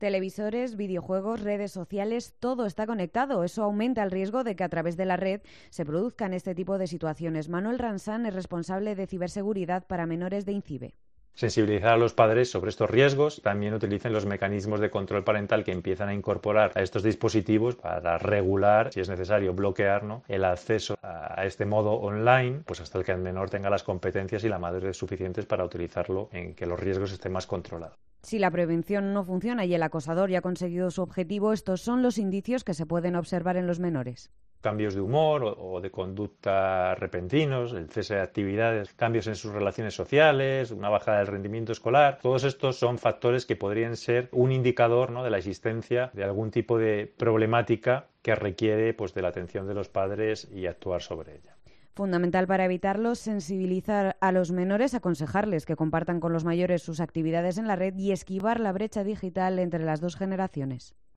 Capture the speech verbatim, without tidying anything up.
Televisores, videojuegos, redes sociales, todo está conectado. Eso aumenta el riesgo de que a través de la red se produzcan este tipo de situaciones. Manuel Ransán es responsable de ciberseguridad para menores de INCIBE. Sensibilizar a los padres sobre estos riesgos. También utilicen los mecanismos de control parental que empiezan a incorporar a estos dispositivos para regular, si es necesario, bloquear, ¿no?, el acceso a este modo online, pues hasta el que el menor tenga las competencias y la madurez suficientes para utilizarlo en que los riesgos estén más controlados. Si la prevención no funciona y el acosador ya ha conseguido su objetivo, estos son los indicios que se pueden observar en los menores. Cambios de humor o, o de conducta repentinos, el cese de actividades, cambios en sus relaciones sociales, una bajada del rendimiento escolar. Todos estos son factores que podrían ser un indicador, ¿no?, de la existencia de algún tipo de problemática que requiere, pues, de la atención de los padres y actuar sobre ella. Fundamental para evitarlo, sensibilizar a los menores, aconsejarles que compartan con los mayores sus actividades en la red y esquivar la brecha digital entre las dos generaciones.